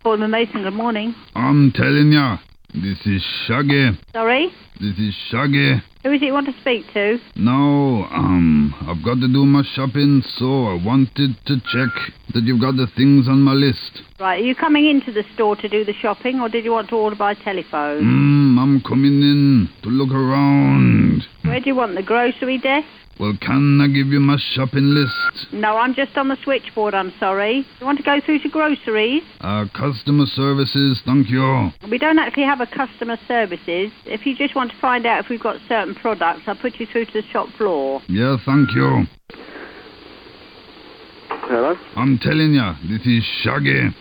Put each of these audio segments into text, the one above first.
Paul Mason, good morning. I'm telling ya, this is Shaggy. Sorry? This is Shaggy. Who is it you want to speak to? No, I've got to do my shopping, so I wanted to check that you've got the things on my list. Right, are you coming into the store to do the shopping, or did you want to order by telephone? I'm coming in to look around. Where do you want the grocery desk? Well, can I give you my shopping list? No, I'm just on the switchboard, I'm sorry. You want to go through to groceries? Customer services, thank you. We don't actually have a customer services. If you just want to find out if we've got certain products, I'll put you through to the shop floor. Yeah, thank you. Hello? I'm telling ya, this is Shaggy.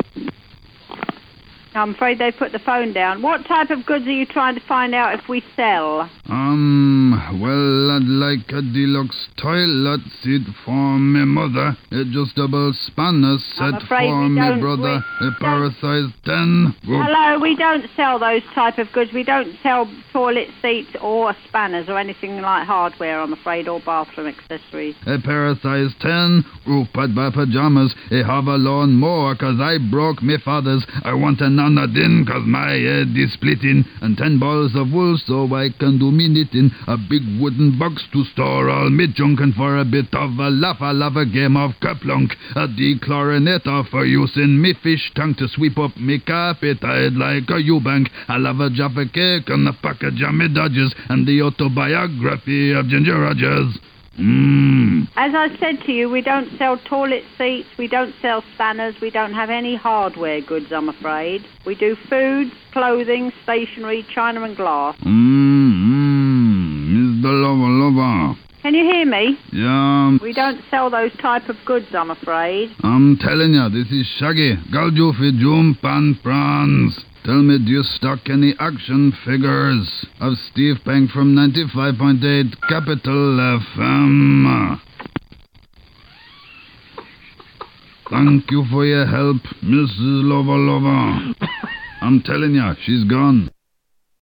I'm afraid they put the phone down. What type of goods are you trying to find out if we sell? Well, I'd like a deluxe toilet seat for me mother, adjustable spanner set for me brother, a pair of size 10. Hello, we don't sell those type of goods. We don't sell toilet seats or spanners or anything like hardware, I'm afraid, or bathroom accessories. A pair of size 10, roof pad by pajamas, a have a lawn mower 'cause I broke me father's. I want a nanadin 'cause my head is splitting, and 10 balls of wool so I can do me knitting, a big wooden box to store all me junk, and for a bit of a laugh I'll have a game of Kerplunk, a dechlorinator for use in me fish tank to sweep up me carpet. I'd like a Eubank, I'll have a Jaffa cake and a package of me Dodgers, and the autobiography of Ginger Rogers. As I said to you, we don't sell toilet seats, we don't sell spanners, we don't have any hardware goods, I'm afraid. We do food, clothing, stationery, china and glass. Mr. Lover. Can you hear me? Yeah. We don't sell those type of goods, I'm afraid. I'm telling ya, this is Shaggy. Galju fi jump and prawns. Tell me, do you stock any action figures of Steve Bank from 95.8 Capital FM? Thank you for your help, Mrs. Lover. I'm telling ya, she's gone.